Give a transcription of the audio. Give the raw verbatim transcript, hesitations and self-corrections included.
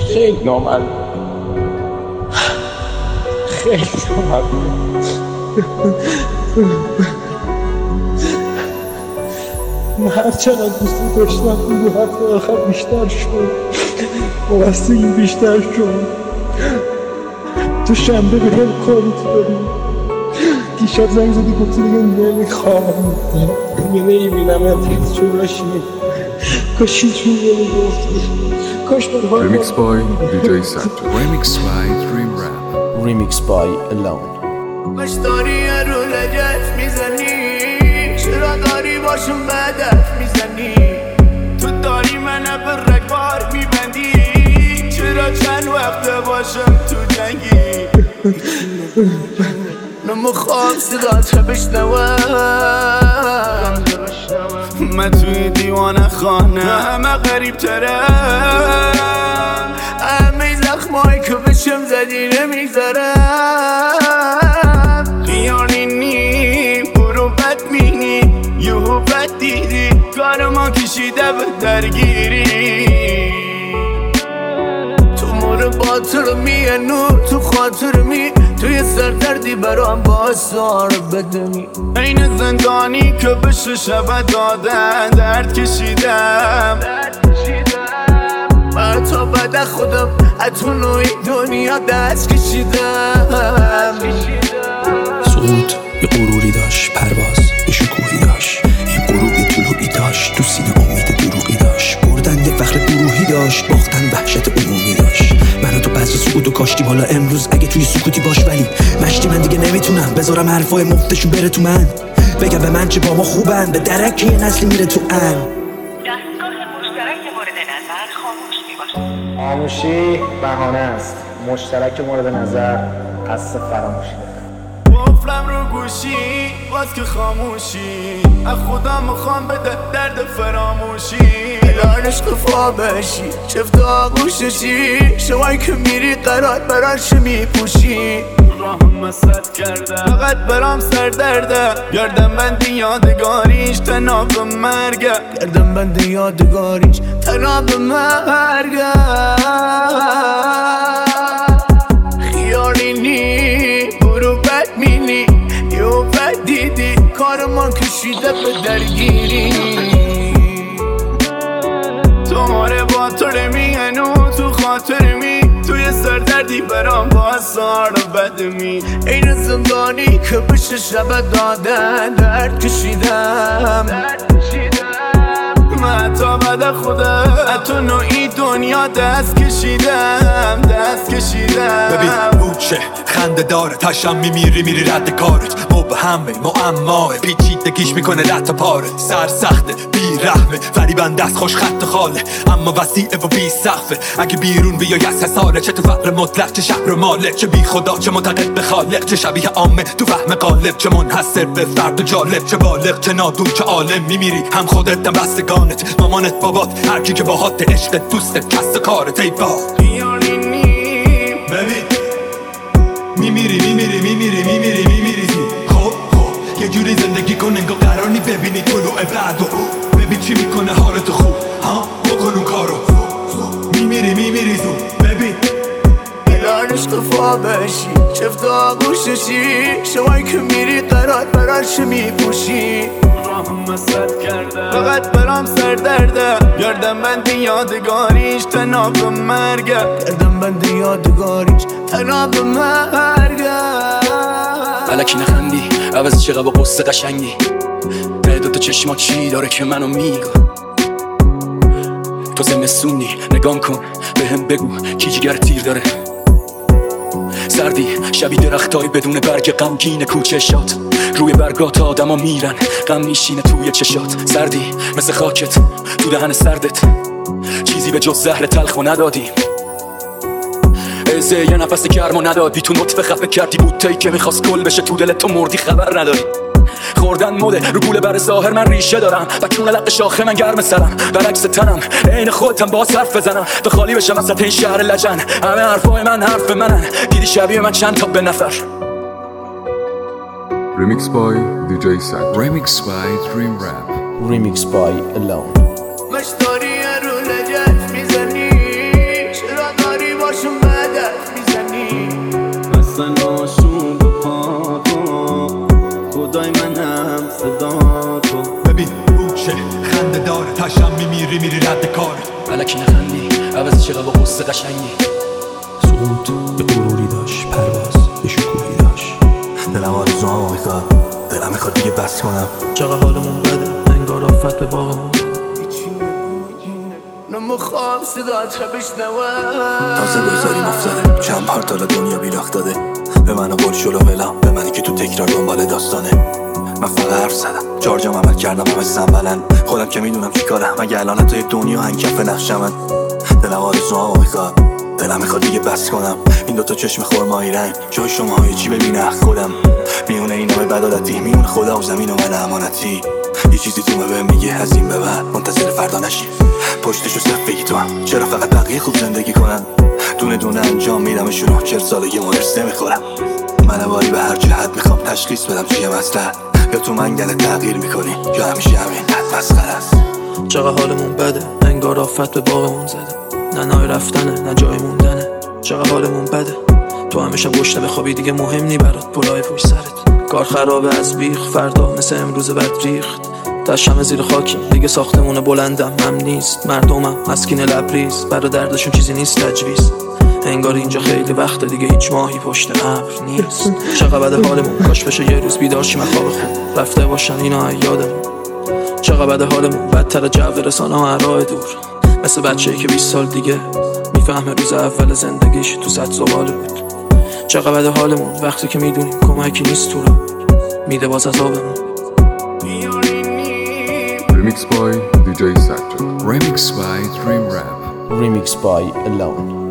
خیلی نامرد خیلی نامرد من هر چقدر دوست داشتم این دو هفته آخر بیشتر شد وابستگی بیشتر شد. تو شنبه به هم کاری تو داریم دیشب زنگ زدی گفتی دیگه نمیخوام دیگه نمیبینم ات چون باشی کاش هیچ میگه میگفتی کاش برهای Remix by دی جی Santo. Remix by Dream Rap. Remix by Alone. مش داری رو لجت میزنی چرا داری باشم بدت میزنی تو داری منو به رگبار میبندی چرا چند وقت باشم تو جنگی نمیخوام صدات بشنوم من توی دیوانه خانه همه غریب ترم همه زخمایی که بشم زدی نمیگذرم خیالی نیم برو بد مینی یهو بد دیدی کار ما کشیده به درگیری تو مورد باطر میه نور تو خاطر می توی سردردی برام با سار بدمی این زندانی که بشه شب دادن درد کشیدم من تا بعد خودم اتون و این دنیا دست کشیدم. سقوط یه غروری داشت پرواز یه شکوهی داشت این غروب یه طلوعی داشت تو سینه امید دروغی داشت بردن یه فخر گروهی داشت باختن وحشت عمومی داشت منو تو بذر سکوت و کاشتیم حالا امروز اگه توی سکوتی باش ولی مشتی من دیگه نمیتونم بذارم حرفای مفتشون بره تو من بگم به من چه با ما خوبن به درک یه نسلی میره تو ان دستگاه مشترک مورد نظر خاموش میباشد. خاموشی بهانه است مشترک مورد نظر قصد فراموشی قفلم رو گوشی باز که خاموشی از خدا میخوام بده درد فراموشی الانش قفا بشی چفت آغوششی شوایی که میری قرار براش میپوشی راهم مسد کرده فقط برام سر درده گردم بندی یادگاریش تناب مرگه گردم بندی یادگاریش تناب مرگه خیالی نی برو بد مینی یو بد دیدی کار ما کشیده به درگیری تو ماره با تو رمیانو تو خاطر می توی سردردی برام با سار بدمی این زندانی که بشه شب دادن درد کشیدم من تا بعد خودم تو نوعی دنیا دست کشیدم دست کشیدم ببین بوچه خنده داره تشم میمیری میری رد کارت مبهمه معماه پیچیدگیش میکنه رد پارت سر سخته بی رحمه فریبن دست خوش خط خاله اما وسیعه و بی سقفه اگه بیرون بیای از حساره چه تو فقر مطلق چه شهر مالک چه بی خدا چه معتقد به خالق چه شبیه عامه تو فهم قالب چه منحصر به فرد و جالب چه بالغ چه نادون چه عالم میمیری هم خودت هم بستگانت مامانت بابات هر کی که باهات عشق دوستت کس کارت ای با ببین میمیری میمیری میمیری میمیری میمیری خب خب یه جوری زندگی کن انگار قرار نی ببینی طلوع بعدو ببین چی میکنه حالتو خوب ها بکن اون کارو میمیری میمیری زو ببین الانش قفا بشی چفت آغوششی شوایی که میری قرار براش میپوشی راهم مسد کرده فقط برام سر درده گردم بندی یادگاریش تناب مرگه گردم بندی یادگاریش تناب مرگه الکی نخندی عوض چقدر با قصه قشنگی ته دوتا چشما چی داره که منو میگه تو زمستونی نگام کن به هم بگو کی جگر تیر داره سردی شبی درختای بدون برگ غمگین کوچشات روی برگات آدما میرن غم میشینه توی چشات سردی مثل خاکت تو دهن سردت چیزی به جز زهر تلخو ندادیم ازه یه نفس گرمو ندادی تو نطفه خفه کردی بوتهی که میخواست گل بشه تو دلت تو مردی خبر نداری خوردن مده رو گوله بر ظاهر من ریشه دارم و کون لق شاخه من گرم سرم برعکس تنم عین خودتم باز حرف بزنم به خالی بشم وسط این شهر لجن همه حرفای من حرف منن دیدی شبیه من چند تا به نفر Remix by دی جی Santo. Remix by Dream Rap. Remix by Alone. مش داری رو لجت میزنی چرا داری میری رد کارت. الکی نخندی عوض چرا با قصه قشنگی. سقوط یه غروری داشت، پرواز یه شکوهی داشت. دلم آرزوامو میخواد، دلم میخواد دیگه بس کنم. چقدر حالمون بده انگار آفت به باغمون. نمیخوام صدات رو بشنوم. تازه گذاریم افتاده چند بار تا دنیا بیراخت داده. به من قول شلو ولم، به منی که تو تکرار دنبال داستانه. من فقط حرف زدم، چارجام عمل کردم همه سنبلن. خودم که میدونم چی کارم، مگه الان توی دنیا هنگفت نقشمن. دلم آرزوامو میخواد، دلم میخواد دیگه بس کنم. این دوتا چشم خرمایی رنگ جای شماهای چی ببینه خودم. میونه این همه بدادتی، میونه خدا و زمین و من امانتی. یه چیزی تو بهم میگه از این به بعد منتظر فردا نشی. پشتشو صرف بگی تو هم، چرا فقط بقیه خوب زندگی کنن. دونه دونه انجام میدمشونو، چهل سالگی مرس نمیخورم. من واری به هر جهت میخوام تشخیص بدم چیه مسئله. یا تو منگل تغییر میکنی یا همیشه همین حد مسخره است. چقدر حالمون بده انگار آفت به باغمون زده. نه نای رفتنه نه جای موندنه. چقدر حالمون بده تو همیشه پشت بخوابی دیگه مهم نی برات پلای پشت سرت. کار خرابه از بیخ، فردا مثل امروز بد ریخت. دشم زیر خاکیم دیگه، ساختمون بلندم هم نیست. مردمم مسکین لبریز، برا دردشون چیزی نیست تجویز. انگار اینجا خیلی وقته دیگه هیچ ماهی پشت ابر نیست. چقدر بده حالمون، کاش بشه یه روز بیدار شیم خواب خوب رفته باشن اینا یادمون. چقدر بده حالمون، بدتر جو رسانه ها راه دور. مثل بچه‌ای که بیست سال دیگه میفهمه روز اول زندگیش تو صد زباله بود. چقدر بده حالمون وقتی که میدونیم کمکی نیست تو رو میده باز عذابمون. Remix by دی جی Sector. Remix by Dream Rap. Remix by Alone.